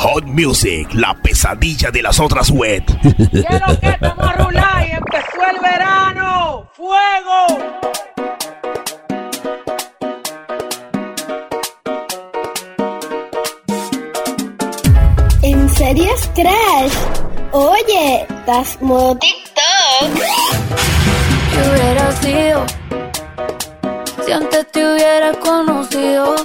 Hot Music, la pesadilla de las otras web. Quiero que estamos a rular y empezó el verano. ¡Fuego! ¿En serio es Crash? Oye, ¿estás modo TikTok? ¿Qué hubiera sido si antes te hubiera conocido?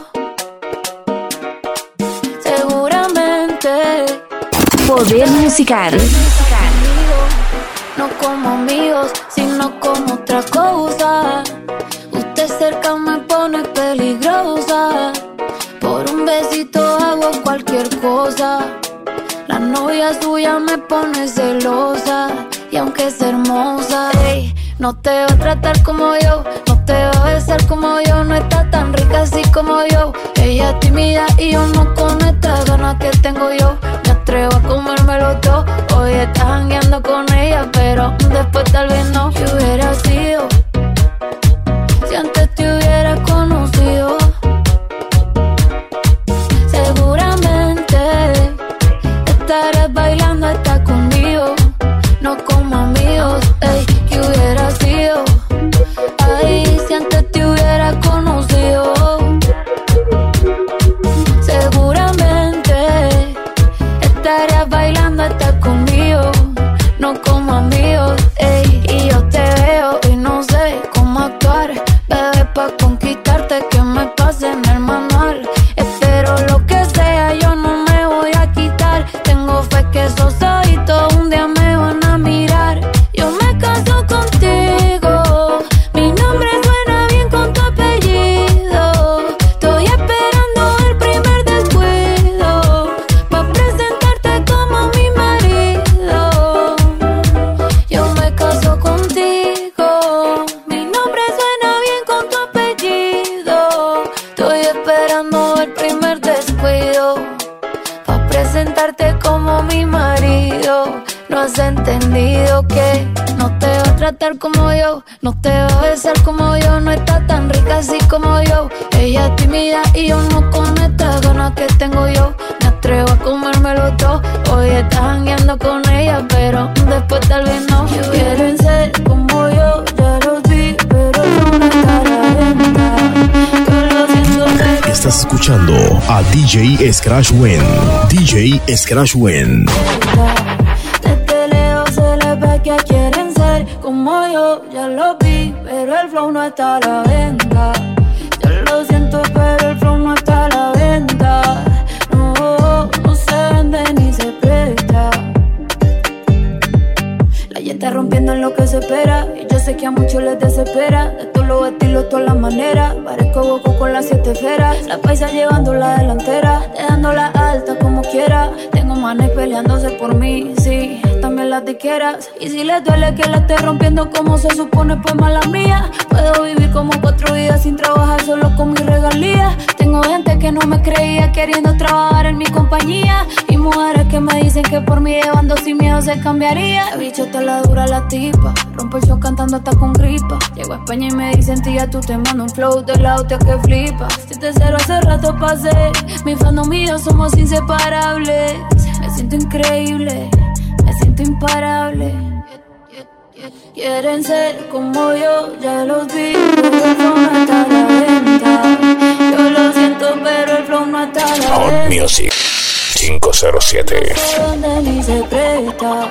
Seguramente Poder musical. no como amigos, sino como otra cosa. Usted cerca me pone peligrosa. Por un besito hago cualquier cosa. La novia suya me pone celosa. Y aunque es hermosa, ey, no te va a tratar como yo, no te va a besar como yo, no está tan rica así como yo. Ella es tímida y yo no con estas ganas que tengo yo. Me atrevo a comérmelo todo. Hoy estás jangueando con ella, pero después tal vez no. ¿Qué hubiera sido si antes te hubiera conocido? Seguramente estarás bailando hasta conmigo, no como amigos, ey. ¿Qué hubiera sido? Ay, si antes te hubiera conocido. Seguramente estarías bailando hasta conmigo, no como amigos, ey. Y yo te veo y no sé cómo actuar, bebé, pa' conquistarte que me pase en el manual. Espero lo que sea, yo no me voy a quitar. Tengo fe que esos ojitos un día me van a mirar. Yo me caso contigo, mi nombre suena bien con tu apellido. Estoy esperando el primer descuido pa' presentarte como mi marido. Yo me caso contigo, mi nombre suena bien con tu apellido. Estoy esperando el primer descuido pa' presentarte como mi marido. No has entendido que no te va a tratar como yo, no te va a besar como yo, no está tan rica así como yo. Ella es tímida y yo no con estas ganas que tengo yo. Me atrevo a comérmelo todo. Hoy estás jangueando con ella, pero después tal vez no. Quieren ser como yo, ya los vi, pero no está la venta. Yo lo siento, pero Estás escuchando a DJ Scratch Win. DJ Scratch Win. desde lejos se les ve que quieren ser como yo, ya lo vi, pero el flow no está a la venta. Yo lo siento, pero el flow no está a la venta. No, no se vende ni se presta. La gente está rompiendo en lo que se espera, y yo sé que a muchos les desespera. De todos los estilos, todas las maneras, parezco Goku con las 7 esferas. La paisa llevando la delantera, dejándola alta como quiera. Tengo manes peleándose por mí, sí, también las disqueras. Y si les duele que la esté rompiendo como se supone, pues mala mía. Puedo vivir como 4 vidas sin trabajar, solo con mis regalías. Tengo gente que no me creía queriendo trabajar en mi compañía, y mujeres que me dicen que por mí llevando sin miedo se cambiaría. Bicho, te la dura la tipa, rompo el show cantando hasta con gripa. Llego a España y me dicen, tía, tú te mando un flow de la hostia que flipa. Si te cero hace rato pasé, mi fandom y yo somos inseparables. Me siento increíble, me siento imparable. Quieren ser como yo, ya los vi, pero el flow no está a la venta. Yo lo siento, pero el flow no está a la Hot venta. Music 507. Donde ni se presta.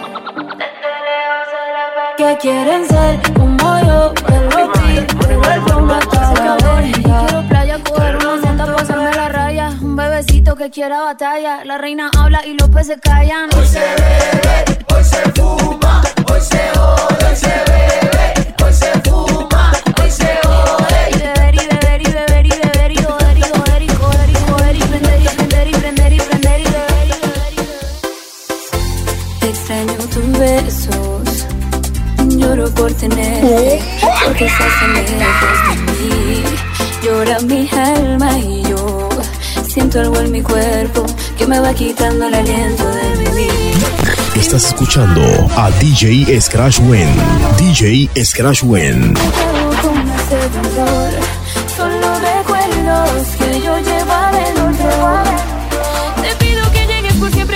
Que quieren ser como yo, ya lo vi, pero el flow no está a la venta. Quiero playa, coger una santa, pasarme la raya. Un bebecito que quiera batalla. La reina habla y los peces callan. Hoy se bebe, hoy se fuma, hoy se jode, hoy se bebe, hoy se fuma, hoy se jode. Y beber y beber y beber y beber y joder y joder y joder y joder y prender y prender y prender y prender y beber y beber y beber. Extraño tus besos, lloro por tenerte, porque estás tan lejos de mí. Llora mi alma y yo siento algo en mi cuerpo que me va quitando el aliento de vivir. Estás escuchando a DJ Scratch Win. DJ Scratch Win. Con ese dolor, solo recuerdos que yo llevaba en otro. Te pido que llegues porque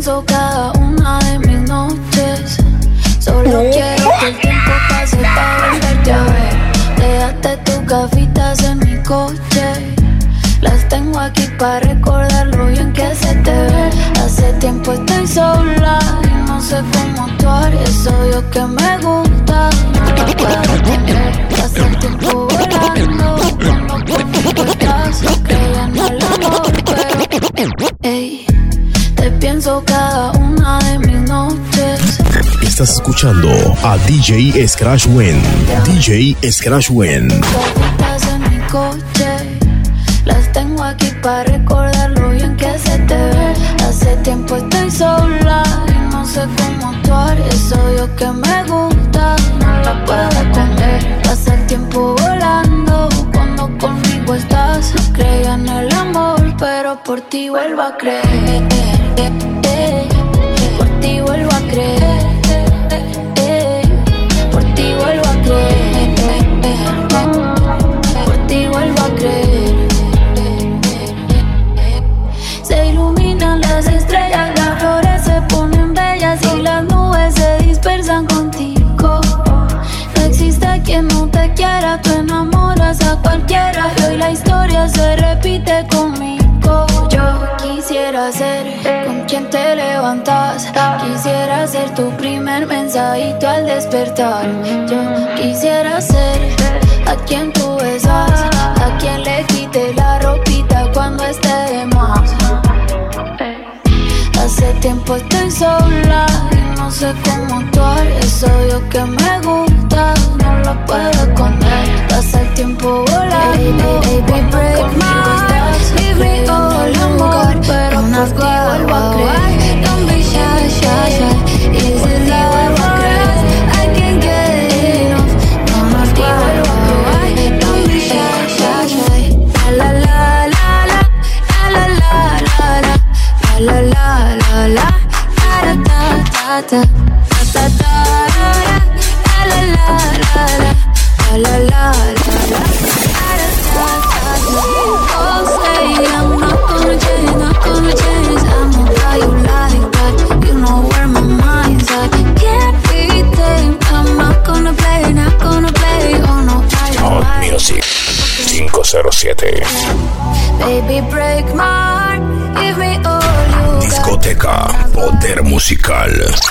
pienso cada una de mis noches. Solo quiero que el tiempo pase para volverte a ver. Déjate tus gafitas en mi coche. Las tengo aquí para recordar lo bien que se te ve. Hace tiempo estoy sola y no sé cómo actuar. Eso yo que me gusta, no lo puedo tener. Pasa el tiempo volando cuando conmigo estás. Creía en el amor, pero ey, te pienso cada una de mis noches. Estás escuchando a DJ Scratch Wen. DJ Scratch Wen. Gafitas en mi coche. Las tengo aquí para recordar lo bien que se te ve. Hace tiempo estoy sola y no sé cómo actuar. Eso yo que me gusta, no la puedo esconder. Pasa el tiempo volando cuando conmigo estás. Creía en el amor, pero por ti vuelvo a creer. Por ti vuelvo a creer. Por ti vuelvo a creer. Por ti vuelvo a creer. Se iluminan las estrellas, las flores se ponen bellas y las nubes se dispersan contigo. No existe quien no te quiera, tú enamoras a cualquiera y hoy la historia se repite conmigo. Yo quisiera ser con quien te levantas, quisiera ser tu primer mensajito al despertar. Yo quisiera ser a quien tú besas, a quien le quite la ropita cuando esté de más. Hace tiempo estoy sola y no sé cómo actuar. Eso yo que me gusta, no lo puedo esconder. Pasa el tiempo volando, baby, break my heart. Give me all amor, pero por ti vuelvo a creer. Don't be shy, shy, shy. Is it love or us? I can't get enough. No más ti vuelvo a creer. Don't be shy, shy, shy. La la la la la la la la la. La la la la, da da da da da da da. La la la la la la la la. Oh, say I'm not gonna change, not gonna change. I know how you like that. You know where my mind's at. Can't be tamed. I'm not gonna play, not gonna play. Oh no, Hot Music 507. Baby, break my heart. Give me all you got. Discoteca Poder Musical.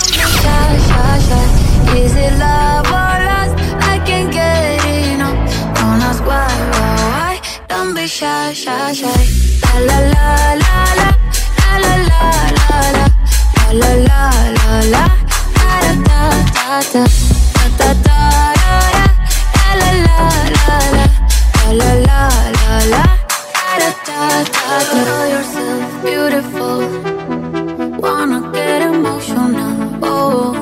Is it love or lust? I can't get enough. Don't ask why. Don't be shy, shy, shy. La la la la la la la la la la la la la la da da da da da da da. La la la la la la la la la da da da. Know yourself beautiful. Wanna get emotional. Oh.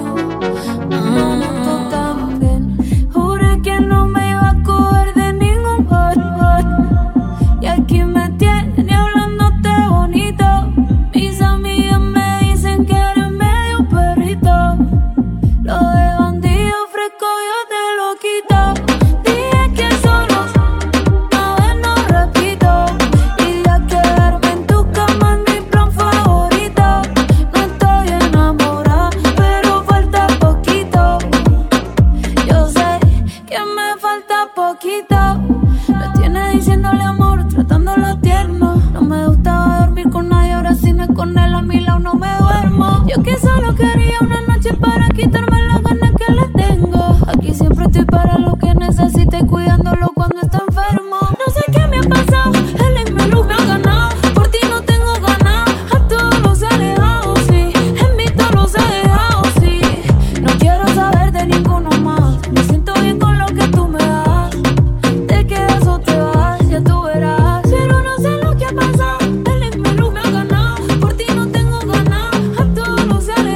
También juré que no me iba a coger de ningún hot. Y aquí me tiene hablándote bonito. Mis amigas me dicen que eres medio perrito. Lo de bandido fresco yo te lo quito. Dije que solo una vez no repito. Y ya quedarme en tu cama es mi plan favorito. No estoy enamorada, pero falta poquito. Yo sé que me falta poquito. Me tiene diciéndole amor, tratándolo tierno. No me gustaba dormir con nadie, ahora si no es con él a mi lado no me duermo. Yo que solo quería una noche para quitarme las ganas que le tengo. Aquí siempre estoy para lo que necesite, cuidándolo cuando está enfermo. No sé qué me ha pasado, el ex me ha ganado. Por ti no tengo ganas, a todos los he dejado, sí. En mí todos los he dejado, sí. No quiero saber de ninguno más. Me siento bien con lo que tú me das. Te quedas o te vas, ya tú verás. Pero no sé lo que ha pasado, el ex me ha ganado. Por ti no tengo ganas, a todos los he dejado.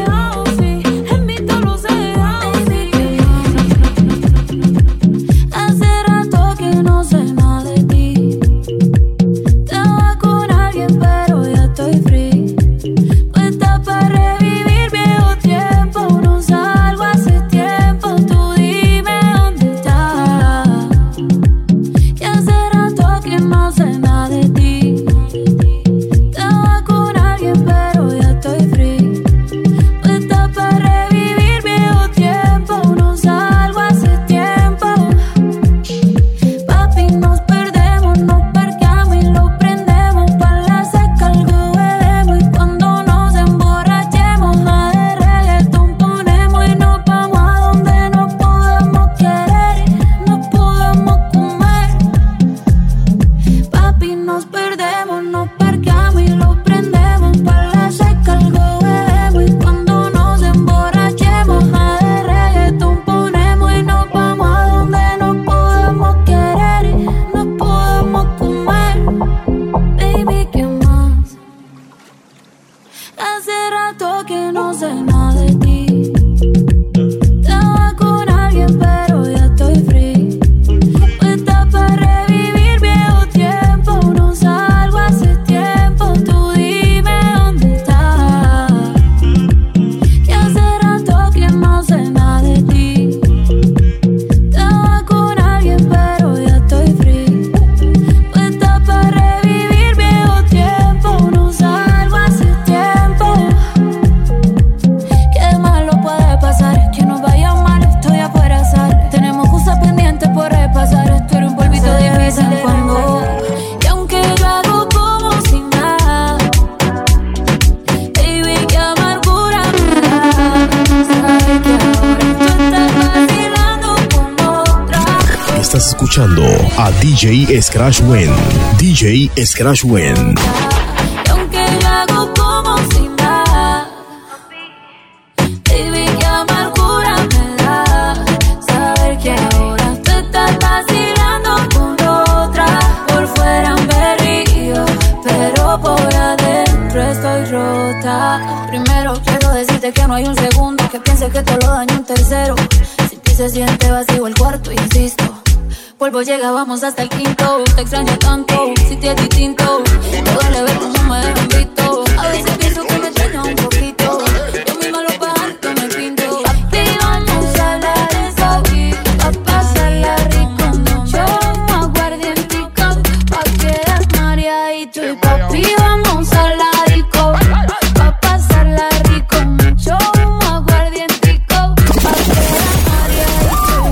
escuchando a DJ Scratch Wen. DJ Scratch Wen. Y aunque lo hago como si nada, baby, qué amargura me da saber que ahora te estás vacilando con otra. Por fuera un berrío, pero por adentro estoy rota. Primero quiero decirte que no hay un segundo que piense que te lo daño un tercero. Sin ti se siente vacío el cuarto, insisto. Polvo llega, vamos hasta el quinto. Te extraño tanto, si te es distinto. Me duele ver cómo me dejan visto. A veces pienso que me extraña un poquito. Yo misma lo pago, me pinto. Papi, vamos a hablar de eso. Pa' pasarla rico, mucho aguardientico. Pa' quedar mareadito. Y papi, vamos a hablar rico. Pa' pasarla rico, mucho aguardientico. Pa' quedar mareadito.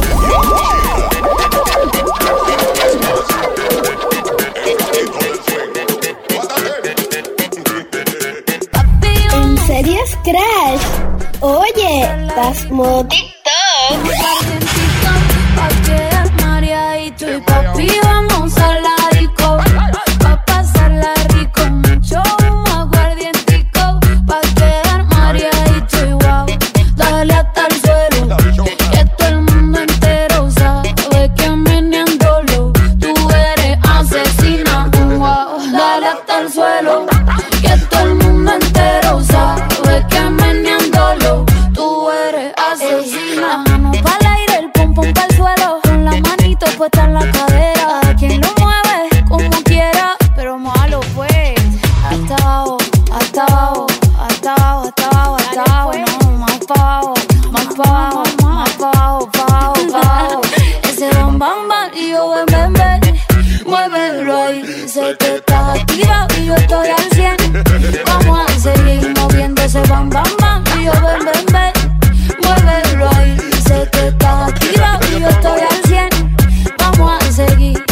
¿En serio, Scratch? Oye, estás modo TikTok. Pa' quedar mareadito. Y papi, vamos a la disco. Pa' pasarla rico, mucho aguardientico. Pa' quedar mareadito y wow. Dale hasta el suelo, que todo el mundo entero sabe que meneándolo tú eres asesina. Wow, dale hasta el suelo, que todo el mundo entero sabe que meneándolo tú eres asesina. La mano pa'l aire, el pum pum pa'l suelo, con la manito puesta en la cadera. Quien lo mueve como quiera, pero malo pues. Hasta abajo, hasta abajo, hasta abajo, hasta abajo, hasta abajo. No, más pa' abajo, más pa' abajo, más pa' abajo, pa' abajo, pa' abajo. Ese bam bam bam y yo ven ven ven. Muévelo ahí, sé que estás activa y yo estoy al 100. Vamos a seguir moviendo ese bam bam bam y yo ven ven ven. Muévelo ahí, sé que estás activa y yo estoy al 100. Vamos a seguir.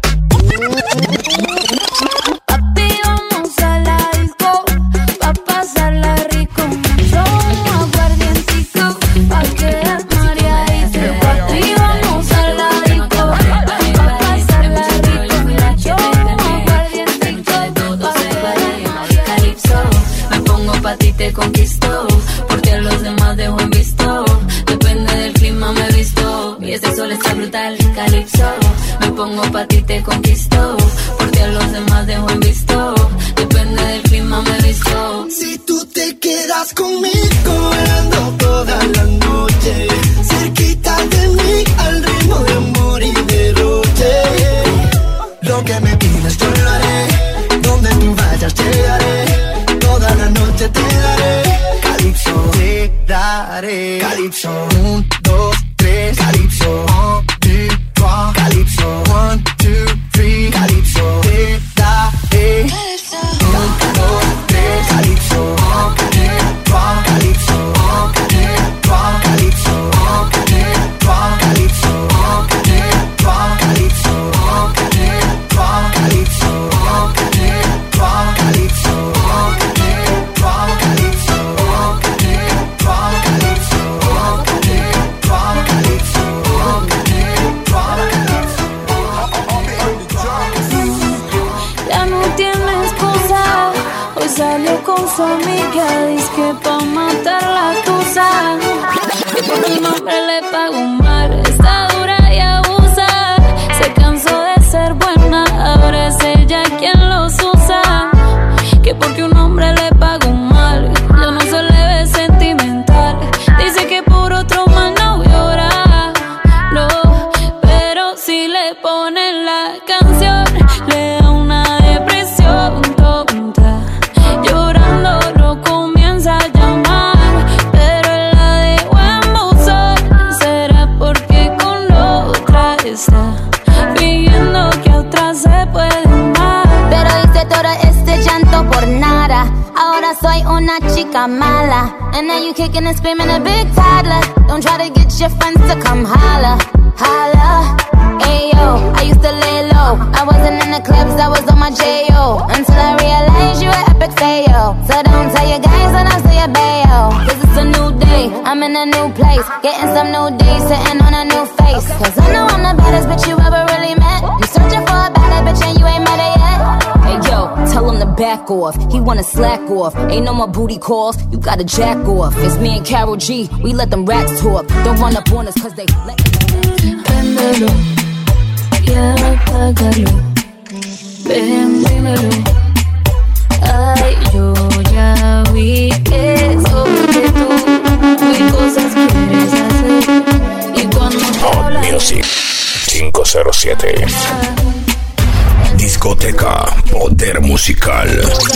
Papi, vamos a la disco, pa' pasarla rico, mucho aguardientico, pa' quedar mareadito. Papi, vamos a la disco, pa' pasarla rico, mucho aguardientico, pa' quedar mareadito. Calipso, me pongo pa' ti, te conquisto, porque a los demás dejo en visto. Depende del clima me visto, y este sol está brutal. Calipso, me pongo pa' ti, te conquisto, porque a los demás dejo en visto. Depende del clima me visto. Si tú te quedas conmigo, bailando toda la noche, cerquita de mí, al ritmo de amor y derroche. Lo que me pidas yo lo haré, donde tú vayas llegaré, toda la noche te daré. Calipso, te daré. Calipso, 1, 2, 3. Calipso, 1, 2, 3. Calipso, 1, 2, 3. Calipso, te daré. 1, 2, 3. Calipso, 1, 2, 3. Calipso, 1, 2, 3. Calipso, 1, 2, 3. Calipso, 1, 2, 3. Calipso, 1, 2, 3. Calipso, 1, 2, 3. Calipso, 1, 2, Ya no tiene excusa, hoy salió con su amiga, dizque pa' matar la tusa. Por el nombre le pago mal, está dura y abusa. Se cansó de ser buena, ahora es ella quien los usa. Que porque un hombre le pago mal, ya no se le ve sentimental. Dice que por otro mal no llora, no, pero si le ponen la canción, le da una depresión tonta. Llorando lo comienza a llamar, pero él la dejó en buzón. Será porque con otra está fingiendo que a otra se puede amar. Pero hice todo este llanto por nada. Ahora soy una chica mala. And now you kicking and screaming a big toddler. Don't try to get your friends to come holla, holla. Ayo, I used to lay low. I wasn't in the clubs, I was on my J.O. Until I realized you were epic fail. So don't tell your guys when I say a bayo. Cause it's a new day, day. I'm in a new place, getting some new days, sitting on a new face. Cause I know I'm the baddest bitch you ever really met. You searching for a better bitch and you ain't met her yet. Hey yo, tell him to back off. He wanna slack off. Ain't no more booty calls, you gotta jack off. It's me and Karol G, we let them rats talk. Don't run up on us cause they let Préndelo y apágalo. Ven primero. Ay, yo ya vi eso que tú mil cosas quieres hacer. Y cuando Hot Music 507. Discoteca Poder Musical.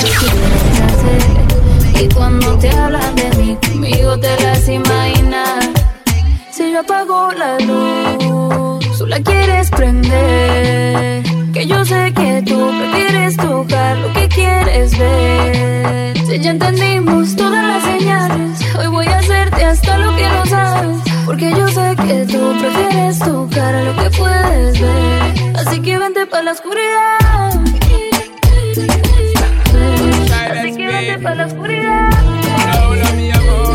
Y cuando te hablan de mí, conmigo te las imaginas. Si yo apago la luz, tú la quieres prender. Que yo sé que tú prefieres tocar lo que quieres ver. Si ya entendimos todas las señales, hoy voy a hacerte hasta lo que no sabes. Porque yo sé que tú prefieres tocar lo que puedes ver. Así que vente pa' la oscuridad. Así que vente pa' la oscuridad. Hola, mi amor.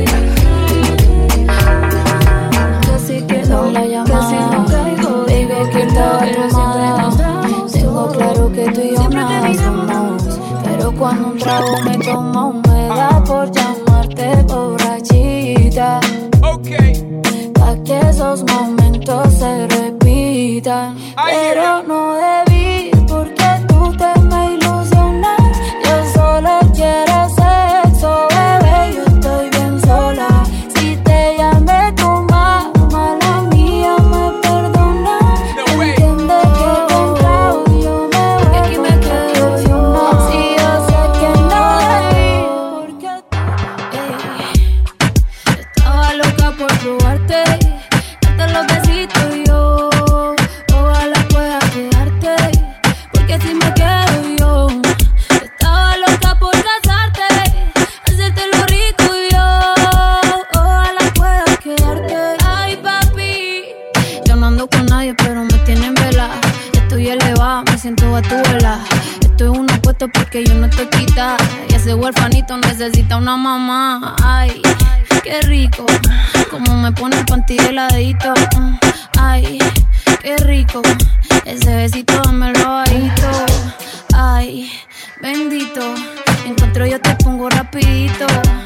Casi que no la llamada. Baby, que estaba tomada. Tengo claro que tú y yo nada somos. Pero cuando un trago me toma, me da por llamarte borrachita. Pa' que esos momentos se repitan. Pero no debí, porque tú te me ilusionas. Yo solo quiero sexo, bebé, yo estoy bien sola. Si te llamé tu mamá, la mía me perdona. Entiende que con trago yo me voy, aquí me quedo yo más. Si yo sé que no debí, porque estaba loca por probarte, darte los besitos y yo ojalá pueda quedarte, porque si me quedo yo. Estaba loca por casarte, hacerte lo rico y yo ojalá pueda quedarte. Ay papi, yo no ando con nadie pero me tienen vela. Estoy elevada, me siento a tu vela. Estoy uno puesto porque yo no estoy quita. Y ese huerfanito necesita una mamá. Ay, qué rico, como me pone el panty heladito. Ay, qué rico, ese besito dámelo bajito. Ay, bendito, encuentro yo te pongo rapidito.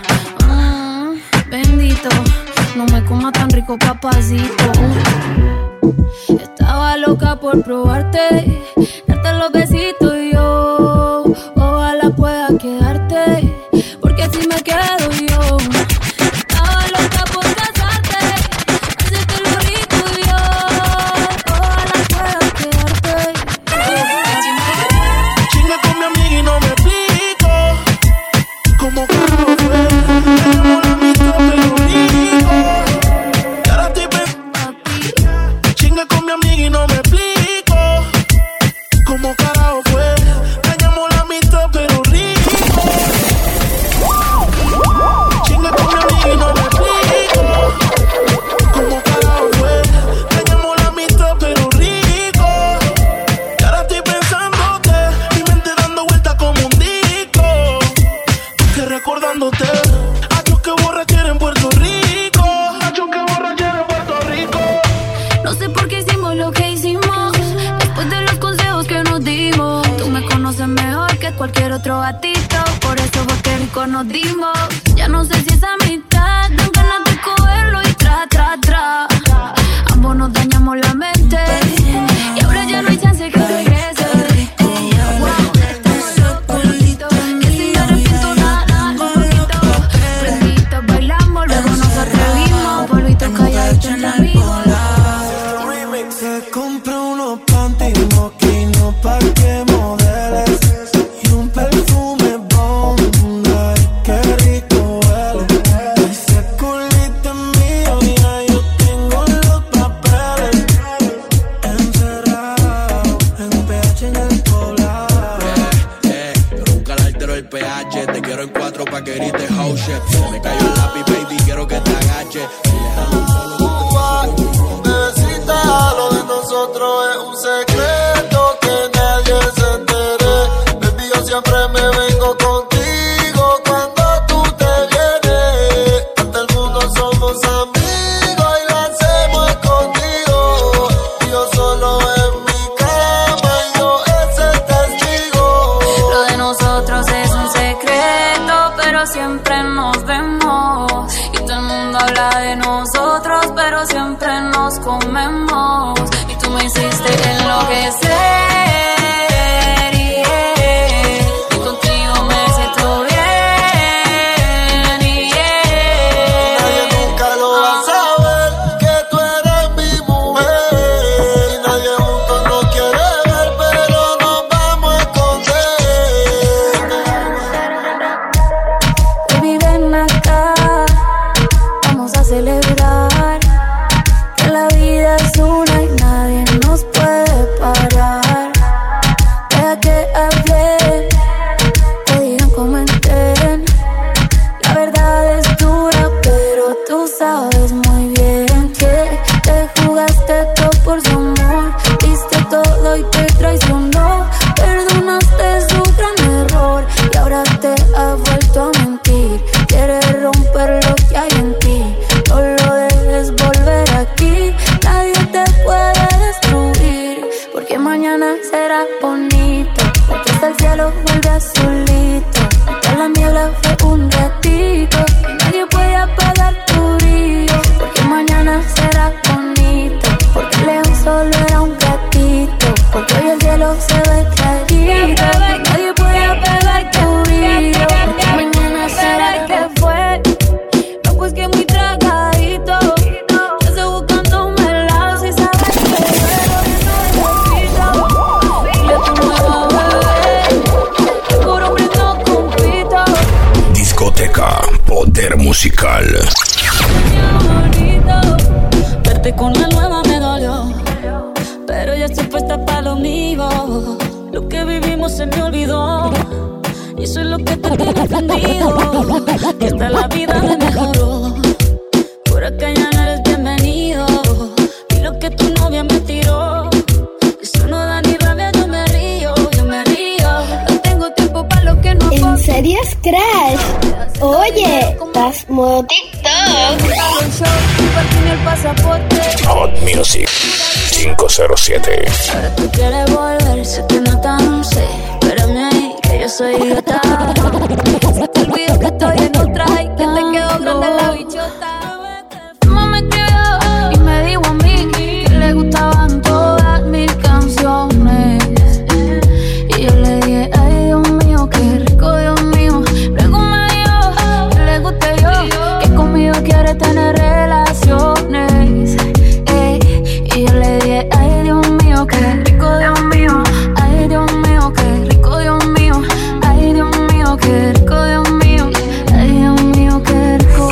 Bendito, no me coma tan rico papacito. Estaba loca por probarte, darte los besitos y yo ojalá pueda quedarte, porque si me quedo yo. Estaba loca por casarte, hacerte lo rico y yo ojalá pueda quedarte. Chinga con mi amiga y no me explico cómo carajo fue. Tenemos la mitad pero rico. Y ahora estoy chinga con mi amiga y no me explico cómo carajo fue. Dañamos la mitad pero rico. Chinga con mi amiga y no me explico cómo carajo fue. Dañamos la mitad pero rico. Y ahora estoy pensándote, mi mente dando vueltas como un disco, que recordándote. Adiós que borrachera en Puerto Rico. Adiós que borrachera en Puerto Rico. No sé por qué hicimos lo que hicimos, después de los consejos que nos dimos. Tú me conoces mejor que cualquier otro gatito, por eso fue que rico nos dimos. Ya no sé si es amistad, dan ganas de cogerlo y tra. Ambos nos dañamos la mente y ahora ya no hay chance que regrese. Estamos locos, loquitos, que si no arrepiento nada, un poquito. Prenditos, bailamos, luego nos atrevimos, polvitos calladitos en la vida. Se compró unos panties moquinos pa' que modeles y un perfume bomb. Ay, qué rico huele. Ese culito es mío y ya yo tengo los papeles. Encerrado en un PH en el poblado. Pero un calartero el PH. Te quiero en 4 pa' que grites house shit. Se me cayó el lápiz, baby, quiero que te agaches. Lo de nosotros es un secreto que nadie se entere. Baby, yo siempre me vengo contigo cuando tú te vienes. Hasta el mundo pero siempre nos vemos. Y todo el mundo habla de nosotros, pero siempre nos comemos. Y tú me hiciste enloquecer. Musical. Verte con la nueva me dolió, pero ya estoy puesta para lo mío. Lo que vivimos se me olvidó, y eso es lo que te tiene ofendido. Que hasta la vida me mejoró, por acá ya no eres bienvenido. Y lo que tu novia me tiró, eso no da ni rabia, yo me río. No tengo tiempo para lo que no puedo. ¿En serio es Crash? Oye, estás modo TikTok. Hot Music 507. Ahora tú quieres volver, sé que no tan sé. Espérame ahí, que yo soy idiota. Se te olvidó que estoy en otra y que te quedó grande la bichota. Mamá me escribió y me dijo a mí que le gustaban todas mis canciones. Y yo le dije, ay Dios mío, qué rico, Dios mío. Luego me dijo que le guste yo, que conmigo quiere tener relaciones. Y yo le dije, ay Dios mío, qué rico, Dios mío. Ay Dios mío, qué rico, Dios mío. Ay Dios mío, qué rico, Dios mío. Ay Dios mío, qué rico.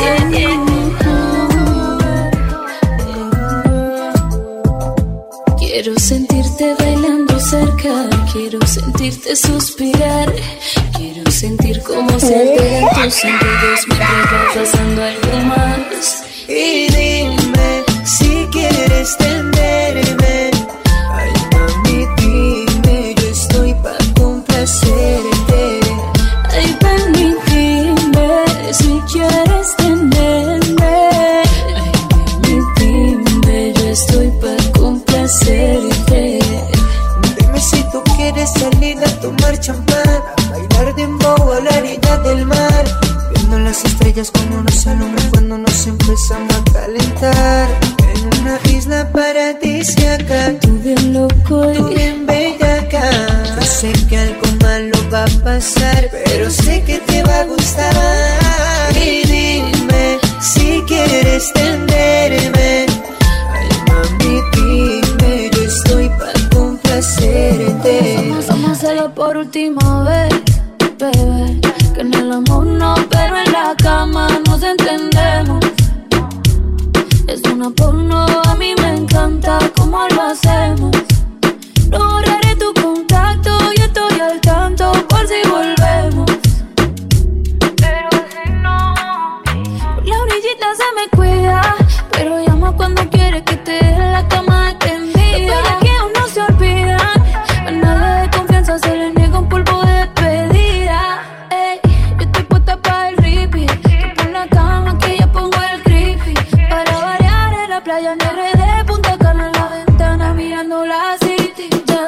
Quiero sentirte bailando cerca, quiero sentirte suspirar, quiero sentir cómo se alteran tus sentidos mientras va pasando algo más. Y dime si quieres tenderme. Ay, mami, dime, yo estoy pa' complacerte. Ay, ven y dime si quieres tenderme. Ay, ven y dime, yo estoy pa' complacerte. Dime si tú quieres salir a tomar champán, a bailar dembow a la orilla del mar, viendo las estrellas como nos alumbran cuando nos empezamos a calentar. En una isla paradisíaca, Tú bien loco tú y bien bellaca. Yo sé que algo malo va a pasar, pero sé que te va a gustar. Y dime si quieres tenderme. Ay, mami, dime, yo estoy pa' complacerte. vamos a hacerlo por última vez, bebé. Que en el amor no, pero en la cama nos entendemos. Es una porno, a mí me encanta cómo lo hacemos. No borraré tu contacto, yo estoy al tanto por si volvemos. Pero si no, por la orillita se me cuida, pero llama cuando quiere que te deje la cama extendida. Los que aún no se olvidan, a nadie de confianza se le niega un polvo de despedida. Ey, yo estoy puesta para el repeat, tú pon la cama que yo pongo el creepy. Para variar en la playa en RD, Punta Cana en la ventana mirando la city. Ya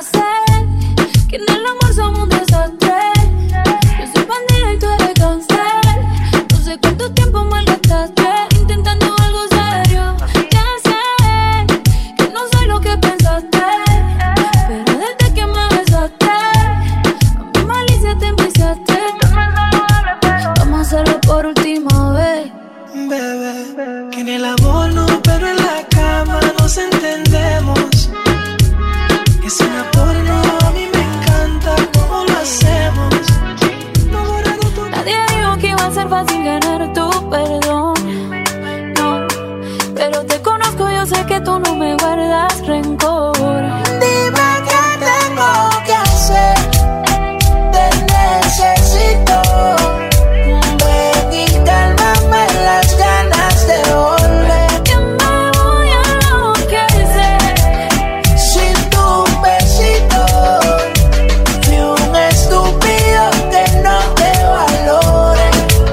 sé que en el amor somos un desastre. Yo soy bandida y tú eres cáncer. fácil ganar tu perdón. No, pero te conozco, yo sé que tú no me guardas rencor. Dime qué tengo que hacer, te necesito. Baby, cálmame las ganas de volver. Que me voy a enloquecer sin tu besito. Fui un estúpido que no te valore.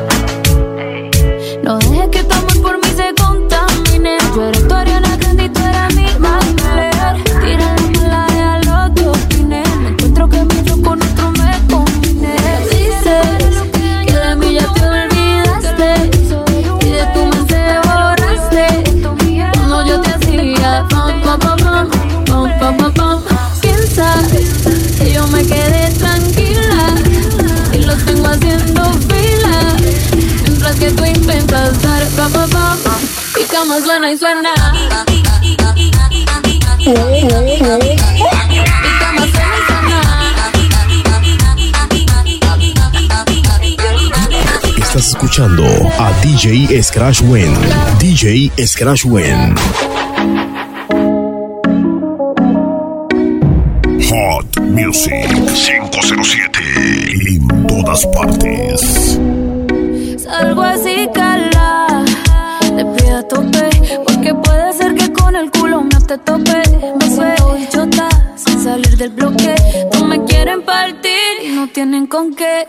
No dejes que tu amor por mí se contamine. Yo era tu Ariana Grande y tú eras mi Maybelline. Tira la mala y a lo que opine. Me encuentro que yo con otro me combiné. Dices que de mí ya te olvidaste y de tu mente borraste. Cuando yo te hacía pam, pam, pam, pam, pam, pam, pam, pam. Piensas que yo me quedé tranquila y lo tengo haciendo fila. Mientras que tú intentas dar pa pa pa, mi cama suena y suena. Mi cama suena y suena. Estás escuchando a DJ Scratch Win. DJ Scratch Win. Hot Music 507 en todas partes. Salgo así, cala, te pido a tope, porque puede ser que con el culo no te tope. Me suelto y chota, sin salir del bloque. No me quieren partir y no tienen con qué.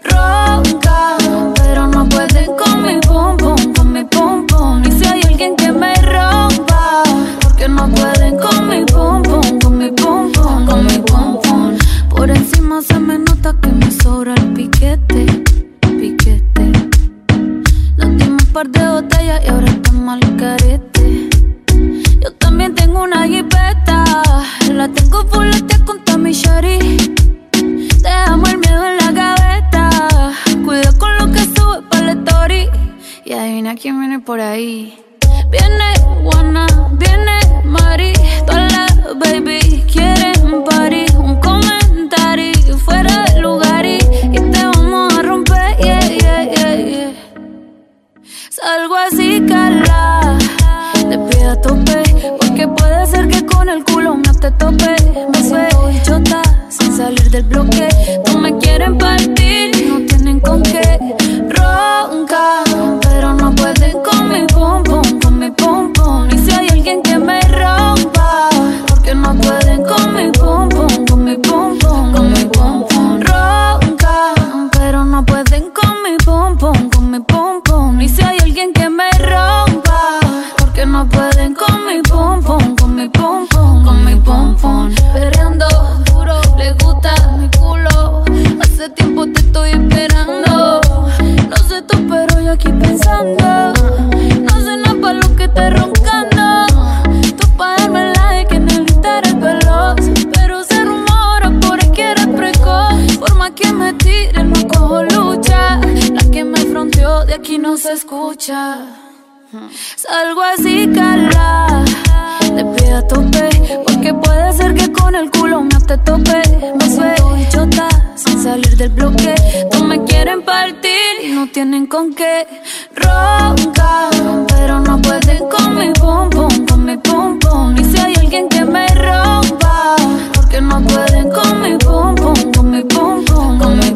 Roncan, pero no pueden con mi pum pum, con mi pum pum. Y si hay alguien que me rompa, porque no pueden con mi pum pum, con mi pum pum, con mi pum pum. Por encima se me nota que me sobra el piquete, piquete. Nos dimos un par de botellas y ahora estamos al carete. Yo también tengo una jipeta, la tengo fuletea con Tommy Shari. Dejamos el miedo en la gaveta, cuida con lo que sube para la story. Y adivina quién viene por ahí. Viene Juana, viene Mari, todas las baby quieren party. Un comentario fuera de lugar y te vamos a romper, yeah, yeah, yeah, yeah. Salgo así, cala, te pido a tope, porque puede ser que con el culo no te tope. Me suelto y chota, sin salir del bloque. No me quieren partir y no tienen con qué. Ronca, pero no pueden con mi pum pum, con mi pum pum. Y si hay alguien que me rompa, porque no pueden con mi pum pum, con mi pum pum, con mi pum pum. Ronca, pero no pueden con mi pum pum, con mi pum pum. Y si hay alguien que me rompa, porque no pueden con mi pum pum, con mi pum pum, con mi pum pum. Perreando duro, le gusta mi culo. Hace tiempo te estoy esperando. No sé tú, pero yo aquí pensando. No sé nada pa' lo que estés roncando. Tú pa' darme like en el Instagram veloz, pero se rumora por ahí que eres precoz. Por más que me tire, no cojo lucha. La que me fronteó de aquí no se escucha. Salgo así, cala, te pido a tope, porque puede ser que con el culo no te tope. Me suelto y chota, sin salir del bloque. No me quieren partir y no tienen con qué. Roncan, pero no pueden con mi pum pum, con mi pum pum. Y si hay alguien que me rompa, porque no pueden con mi pum pum, con mi pum pum, con mi